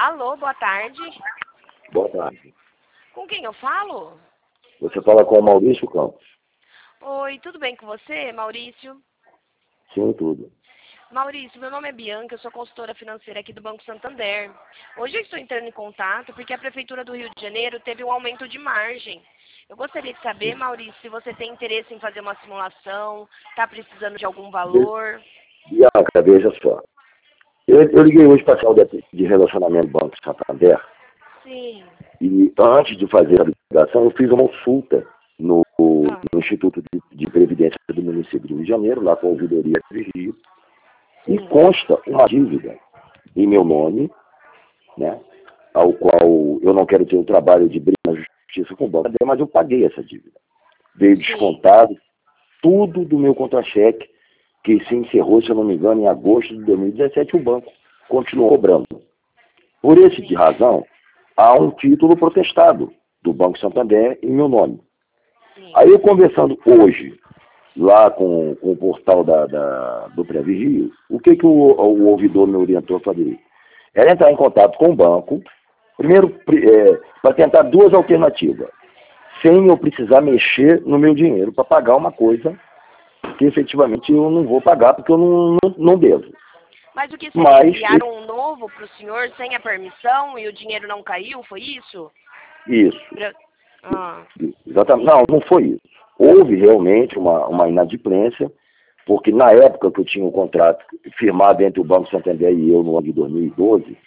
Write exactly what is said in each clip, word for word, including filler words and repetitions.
Alô, boa tarde. Boa tarde. Com quem eu falo? Você fala com o Maurício Campos. Oi, tudo bem com você, Maurício? Sim, tudo. Maurício, meu nome é Bianca, eu sou consultora financeira aqui do Banco Santander. Hoje eu estou entrando em contato porque a Prefeitura do Rio de Janeiro teve um aumento de margem. Eu gostaria de saber, Maurício, se você tem interesse em fazer uma simulação, está precisando de algum valor. Bianca, veja só. Eu, eu liguei hoje para a sala de, de relacionamento do Banco Santander. Sim. E antes de fazer a ligação, eu fiz uma consulta no, Ah. no Instituto de, de Previdência do município do Rio de Janeiro, lá com a ouvidoria de Rio. E consta uma dívida em meu nome, né, ao qual eu não quero ter o trabalho de brigar na justiça com o banco, mas eu paguei essa dívida. Veio descontado tudo do meu contra-cheque, que se encerrou, se eu não me engano, em agosto de dois mil e dezessete, o banco continuou cobrando. Por esse de razão, há um título protestado do Banco Santander em meu nome. Aí eu conversando hoje, lá com, com o portal da, da, do Pré-Vigio, o que, que o, o ouvidor me orientou a fazer? Era entrar em contato com o banco, primeiro, é, para tentar duas alternativas, sem eu precisar mexer no meu dinheiro para pagar uma coisa que efetivamente eu não vou pagar porque eu não, não, não devo. Mas o que seria? Mas, Criaram um novo para o senhor sem a permissão e o dinheiro não caiu, foi isso? Isso. Pra... Ah. Exatamente. Não, não foi isso. Houve realmente uma, uma inadimplência, porque na época que eu tinha o contrato firmado entre o Banco Santander e eu no ano de dois mil e doze,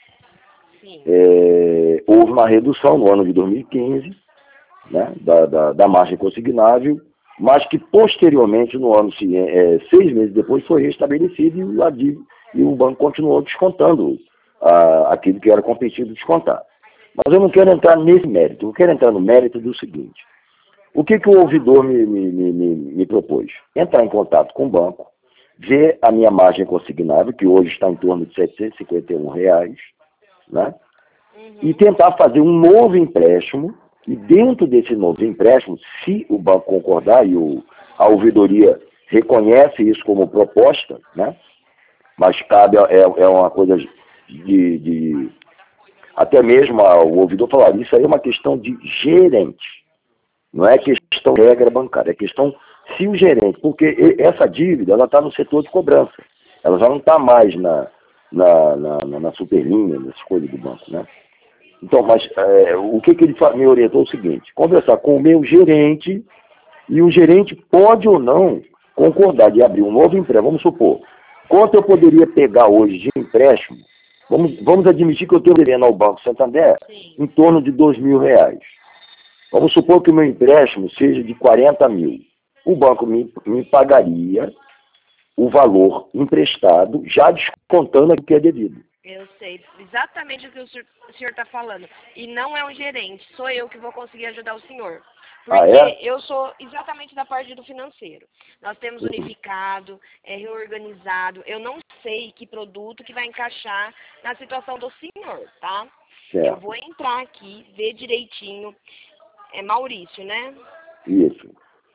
é, houve uma redução no ano de dois mil e quinze, né, da, da, da margem consignável, mas que posteriormente, no ano é, seis meses depois, foi restabelecido e, a, e o banco continuou descontando a, aquilo que era competido descontar. Mas eu não quero entrar nesse mérito, eu quero entrar no mérito do seguinte. O que, que o ouvidor me, me, me, me propôs? Entrar em contato com o banco, ver a minha margem consignável, que hoje está em torno de setecentos e cinquenta e um reais, né? Uhum. E tentar fazer um novo empréstimo, e dentro desse novo empréstimo, se o banco concordar e o, a ouvidoria reconhece isso como proposta, né? Mas cabe, é, é uma coisa de, de até mesmo o ouvidor falar, isso aí é uma questão de gerente. Não é questão de regra bancária, é questão se o gerente, porque essa dívida ela está no setor de cobrança. Ela já não está mais na, na, na, na superlinha, nessas coisas do banco, né? Então, mas é, o que, que ele me orientou é o seguinte, conversar com o meu gerente, e o gerente pode ou não concordar de abrir um novo empréstimo. Vamos supor, quanto eu poderia pegar hoje de empréstimo? Vamos, vamos admitir que eu estou devendo ao Banco Santander em torno de dois mil reais. Vamos supor que o meu empréstimo seja de quarenta mil. O banco me, me pagaria o valor emprestado, já descontando o que é devido. Eu sei exatamente o que o senhor está falando. E não é um gerente, sou eu que vou conseguir ajudar o senhor. Porque ah, é? eu sou exatamente da parte do financeiro. Nós temos unificado, é reorganizado. Eu não sei que produto que vai encaixar na situação do senhor, tá? Certo. Eu vou entrar aqui, ver direitinho. É Maurício, né? Isso.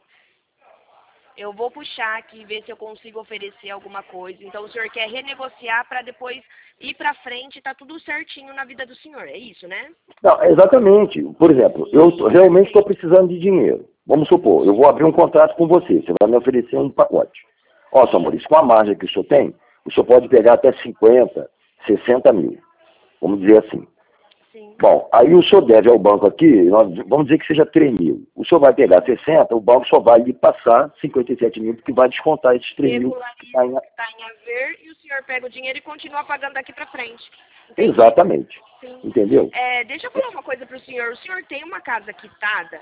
Eu vou puxar aqui, ver se eu consigo oferecer alguma coisa. Então, o senhor quer renegociar para depois ir para frente e tá tudo certinho na vida do senhor, é isso, né? Não, exatamente. Por exemplo, eu tô, realmente estou precisando de dinheiro. Vamos supor, eu vou abrir um contrato com você, você vai me oferecer um pacote. Ó, seu Maurício, com a margem que o senhor tem, o senhor pode pegar até cinquenta, sessenta mil. Vamos dizer assim. Sim. Bom, aí o senhor deve ao banco aqui, nós, vamos dizer que seja três mil. O senhor vai pegar sessenta, o banco só vai lhe passar cinquenta e sete mil, porque vai descontar esses três mil. Está em... tá em haver e o senhor pega o dinheiro e continua pagando daqui para frente. Entendi? Exatamente. Sim. Entendeu? É, deixa eu falar uma coisa para o senhor. O senhor tem uma casa quitada?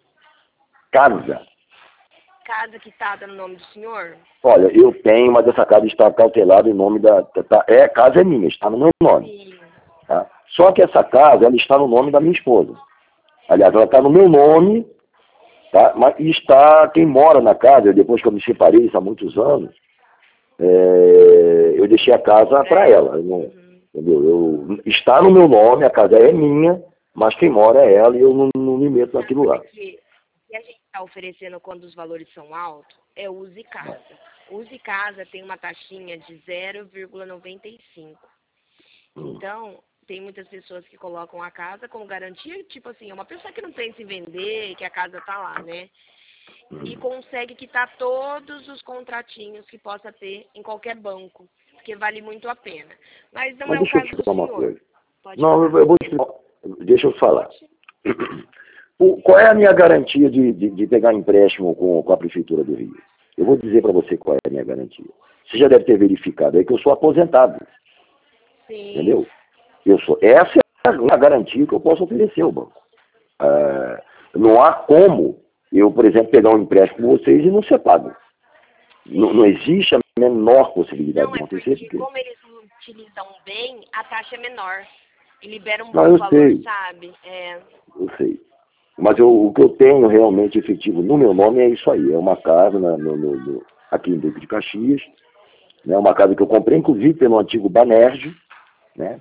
Casa? Casa quitada no nome do senhor? Olha, eu tenho, mas essa casa está cautelada em nome da... Tá, é, a casa é minha, está no meu nome. Sim. Tá? Só que essa casa, ela está no nome da minha esposa. Aliás, ela está no meu nome, tá? Mas está, quem mora na casa, depois que eu me separei, isso há muitos anos, é, eu deixei a casa para ela. Eu não, uhum. Entendeu? Eu, está no meu nome, a casa é minha, mas quem mora é ela e eu não, não me meto naquilo lá. O que a gente está oferecendo quando os valores são altos é Use Casa. Use Casa tem uma taxinha de zero vírgula noventa e cinco. Então, tem muitas pessoas que colocam a casa como garantia, tipo assim, é uma pessoa que não pensa em vender, que a casa tá lá, né? E consegue quitar todos os contratinhos que possa ter em qualquer banco, porque vale muito a pena. Mas não Mas é o deixa eu caso te do falar uma senhor. coisa. Pode Não, eu, falar. eu vou te explicar. Deixa eu falar. O, qual é a minha garantia de, de, de pegar empréstimo com, com a Prefeitura do Rio? Eu vou dizer para você qual é a minha garantia. Você já deve ter verificado aí que eu sou aposentado. Sim. Entendeu? Eu sou, essa é a garantia que eu posso oferecer ao banco. É, não há como eu, por exemplo, pegar um empréstimo com vocês e não ser pago. Não, não existe a menor possibilidade Não, de é acontecer. porque como eles utilizam bem, a taxa é menor. E libera um Não, bom eu valor, sei. sabe? É. Eu sei. Mas eu, o que eu tenho realmente efetivo no meu nome é isso aí. É uma casa na, no, no, no, aqui em Duque de Caxias. Né, uma casa que eu comprei, inclusive, pelo antigo Banerj, né,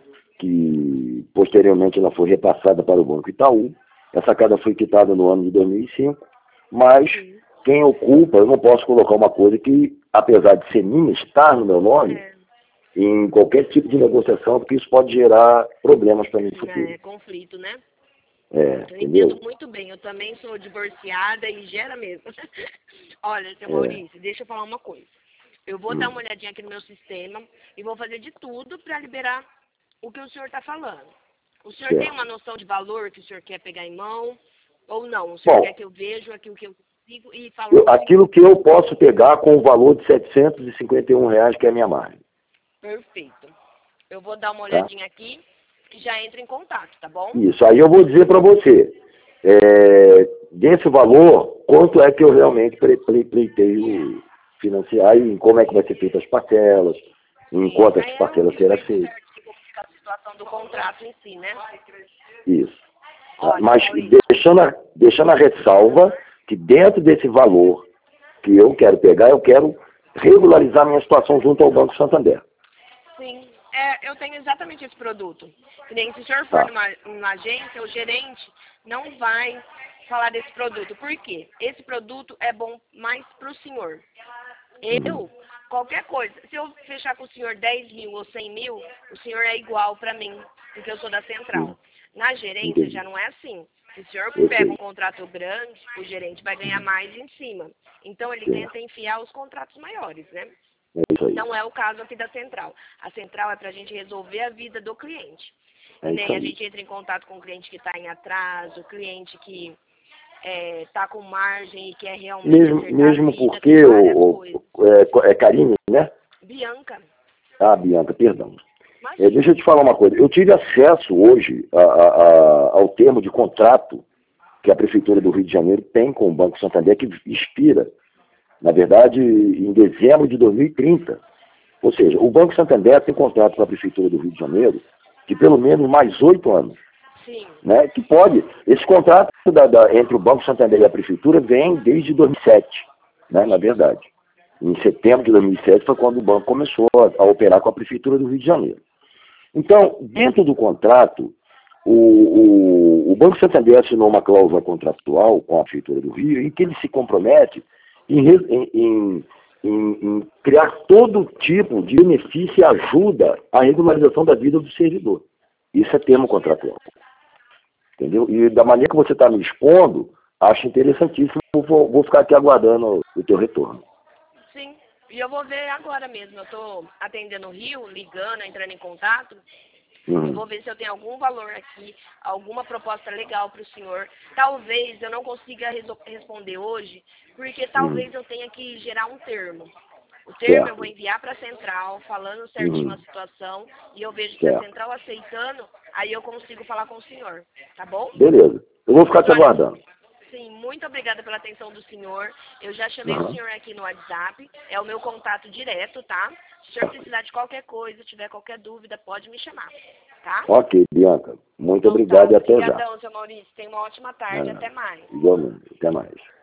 que posteriormente ela foi repassada para o Banco Itaú. Essa casa foi quitada no ano de dois mil e cinco, mas Sim. quem ocupa, eu não posso colocar uma coisa que, apesar de ser minha, estar no meu nome, É. em qualquer tipo de negociação, porque isso pode gerar problemas para mim no futuro. É conflito, né? É, Eu entendeu? entendo muito bem. Eu também sou divorciada e gera mesmo. Olha, seu É. Maurício, deixa eu falar uma coisa. Eu vou Hum. dar uma olhadinha aqui no meu sistema e vou fazer de tudo para liberar o que o senhor está falando. O senhor Certo. tem uma noção de valor que o senhor quer pegar em mão? Ou não? O senhor Bom, quer que eu veja aquilo que eu consigo e falo eu, com o senhor? aquilo que eu posso pegar com o valor de setecentos e cinquenta e um reais, que é a minha margem. Perfeito. Eu vou dar uma Tá? olhadinha aqui e já entro em contato, tá bom? Isso, aí eu vou dizer para você, é, desse valor, quanto é que eu realmente pre- pre- pleiteio financiar e como é que vai ser feita as parcelas, em Sim. quantas Aí eu, parcelas eu será vejo feito. certinho como fica a situação do contrato em si, né? Isso. Tá? Olha, Mas Maurício. deixando a, deixando a ressalva que dentro desse valor que eu quero pegar, eu quero regularizar minha situação junto ao Banco Santander. Sim, é, eu tenho exatamente esse produto. Que nem se o senhor for Tá. numa, numa agência, o gerente não vai falar desse produto. Por quê? Esse produto é bom mais para o senhor. Uhum. Eu, qualquer coisa, se eu fechar com o senhor dez mil ou cem mil, o senhor é igual para mim, porque eu sou da central. Na gerência Entendi. já não é assim. Se o senhor Eu pega sei. um contrato grande, o gerente vai ganhar mais em cima. Então ele Sim. tenta enfiar os contratos maiores, né? É isso aí. Não é o caso aqui da central. A central é para a gente resolver a vida do cliente. É E isso nem a aí. gente entra em contato com o cliente que está em atraso, o cliente que está com margem e quer realmente Mesmo, acertar mesmo a vida, porque tem várias o, coisas. o, é, é Karine, né? Bianca, Ah, Bianca, perdão. É, imagina. deixa eu te falar uma coisa. Eu tive acesso hoje a, a, a, ao termo de contrato que a Prefeitura do Rio de Janeiro tem com o Banco Santander, que expira, na verdade, em dezembro de dois mil e trinta. Ou seja, o Banco Santander tem contrato com a Prefeitura do Rio de Janeiro de pelo menos mais oito anos. Sim, Né, que pode, esse contrato da, da, entre o Banco Santander e a Prefeitura vem desde dois mil e sete, né, na verdade. Em setembro de dois mil e sete foi quando o banco começou a, a operar com a Prefeitura do Rio de Janeiro. Então, dentro do contrato, o, o, o Banco Santander assinou uma cláusula contratual com a Prefeitura do Rio em que ele se compromete em, em, em, em criar todo tipo de benefício e ajuda à regularização da vida do servidor. Isso é termo contratual. Entendeu? E da maneira que você está me expondo, acho interessantíssimo. Vou, vou ficar aqui aguardando o teu retorno. sim. E eu vou ver agora mesmo. Eu estou atendendo o Rio, ligando, entrando em contato. Uhum. Eu vou ver se eu tenho algum valor aqui, alguma proposta legal para o senhor. Talvez eu não consiga responder hoje, porque talvez Uhum. eu tenha que gerar um termo. O termo Certo. eu vou enviar para a central, falando certinho Uhum. a situação, e eu vejo que a Certo. central aceitando, aí eu consigo falar com o senhor, tá bom? Beleza. Eu vou ficar Mas te olha, aguardando. sim, muito obrigada pela atenção do senhor. Eu já chamei o Uhum. senhor aqui no WhatsApp, é o meu contato direto, tá? Se o senhor precisar de qualquer coisa, tiver qualquer dúvida, pode me chamar, tá? Ok, Bianca. Muito Então tá, obrigado e até já. obrigadão, seu Maurício. Tenha uma ótima tarde, Ah, até mais. igualmente. Até mais.